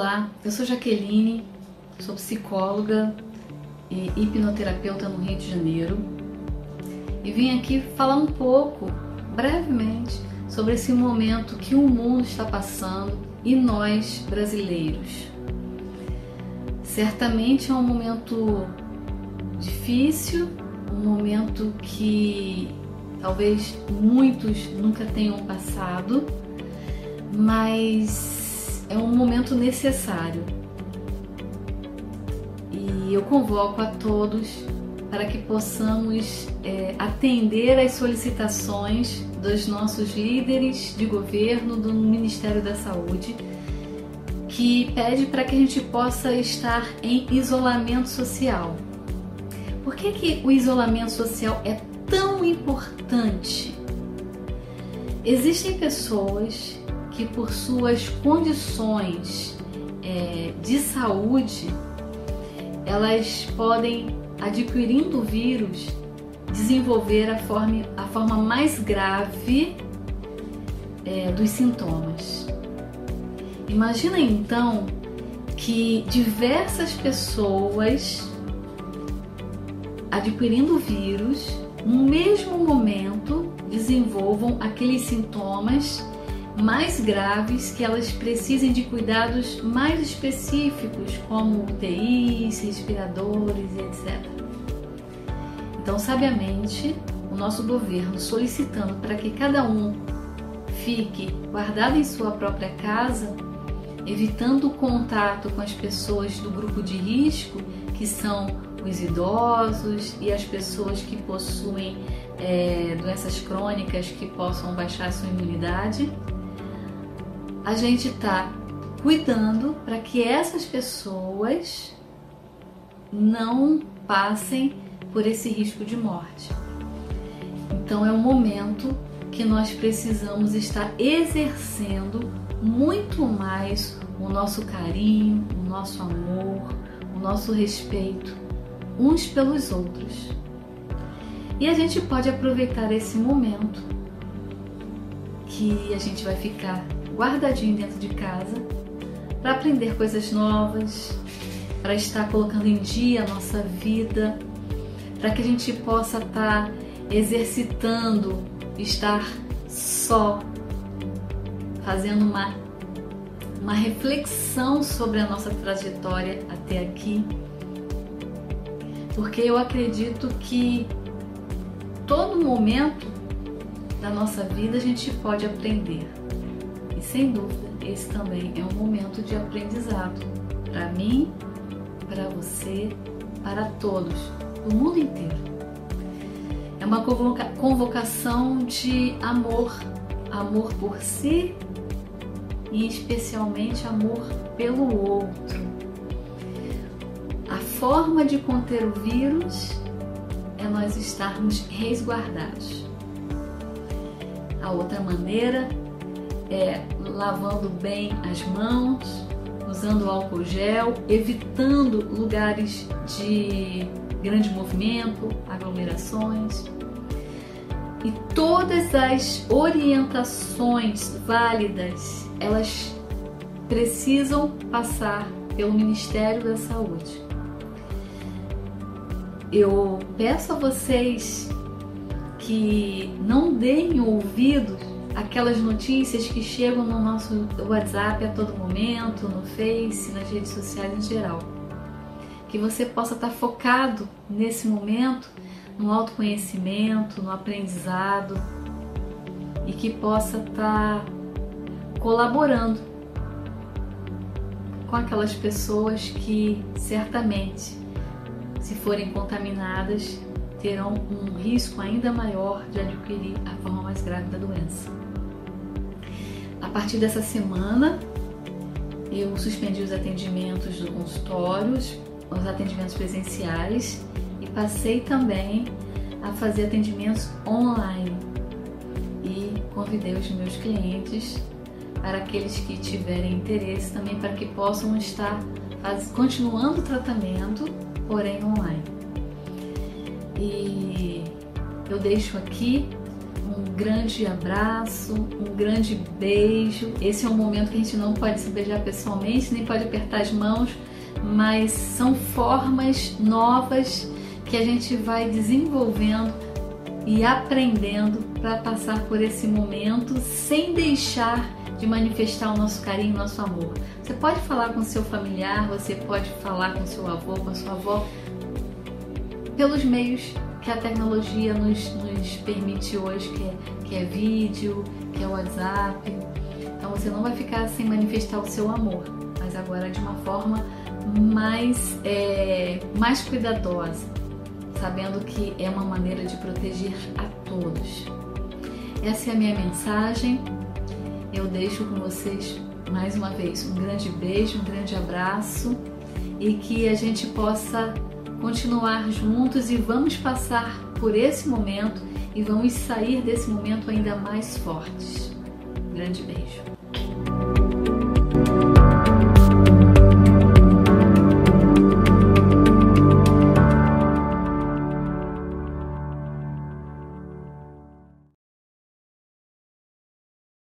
Olá, eu sou Jaqueline, sou psicóloga e hipnoterapeuta no Rio de Janeiro e vim aqui falar um pouco, brevemente, sobre esse momento que o mundo está passando e nós, brasileiros. Certamente é um momento difícil, um momento que talvez muitos nunca tenham passado, mas é um momento necessário. E eu convoco a todos para que possamos atender às solicitações dos nossos líderes de governo, do Ministério da Saúde, que pede para que a gente possa estar em isolamento social. Por que o isolamento social é tão importante? Existem pessoas que, por suas condições de saúde, elas podem, adquirindo o vírus, desenvolver a forma mais grave dos sintomas. Imagina então que diversas pessoas adquirindo o vírus, no mesmo momento, desenvolvam aqueles sintomas mais graves, que elas precisem de cuidados mais específicos, como UTIs, respiradores e etc. Então, sabiamente, o nosso governo solicitando para que cada um fique guardado em sua própria casa, evitando o contato com as pessoas do grupo de risco, que são os idosos e as pessoas que possuem doenças crônicas que possam baixar a sua imunidade. A gente está cuidando para que essas pessoas não passem por esse risco de morte. Então é um momento que nós precisamos estar exercendo muito mais o nosso carinho, o nosso amor, o nosso respeito uns pelos outros. E a gente pode aproveitar esse momento que a gente vai ficar guardadinho dentro de casa para aprender coisas novas, para estar colocando em dia a nossa vida, para que a gente possa estar exercitando, estar só, fazendo uma reflexão sobre a nossa trajetória até aqui, porque eu acredito que todo momento da nossa vida a gente pode aprender. E sem dúvida, esse também é um momento de aprendizado para mim, para você, para todos, do mundo inteiro. É uma convocação de amor, amor por si e especialmente amor pelo outro. A forma de conter o vírus é nós estarmos resguardados. A outra maneira é lavando bem as mãos, usando álcool gel, evitando lugares de grande movimento, aglomerações. E todas as orientações válidas, elas precisam passar pelo Ministério da Saúde. Eu peço a vocês que não deem ouvidos aquelas notícias que chegam no nosso WhatsApp a todo momento, no Face, nas redes sociais em geral. Que você possa estar focado nesse momento no autoconhecimento, no aprendizado e que possa estar colaborando com aquelas pessoas que certamente, se forem contaminadas, terão um risco ainda maior de adquirir a forma mais grave da doença. A partir dessa semana, eu suspendi os atendimentos do consultório, os atendimentos presenciais e passei também a fazer atendimentos online. E convidei os meus clientes, para aqueles que tiverem interesse também, para que possam estar continuando o tratamento, porém online. E eu deixo aqui um grande abraço, um grande beijo. Esse é um momento que a gente não pode se beijar pessoalmente, nem pode apertar as mãos, mas são formas novas que a gente vai desenvolvendo e aprendendo para passar por esse momento sem deixar de manifestar o nosso carinho, o nosso amor. Você pode falar com seu familiar, você pode falar com seu avô, com a sua avó, pelos meios que a tecnologia nos permite hoje, que é vídeo, que é WhatsApp. Então você não vai ficar sem manifestar o seu amor, mas agora de uma forma mais cuidadosa, sabendo que é uma maneira de proteger a todos. Essa é a minha mensagem. Eu deixo com vocês mais uma vez um grande beijo, um grande abraço e que a gente possa continuar juntos e vamos passar por esse momento e vamos sair desse momento ainda mais fortes. Um grande beijo.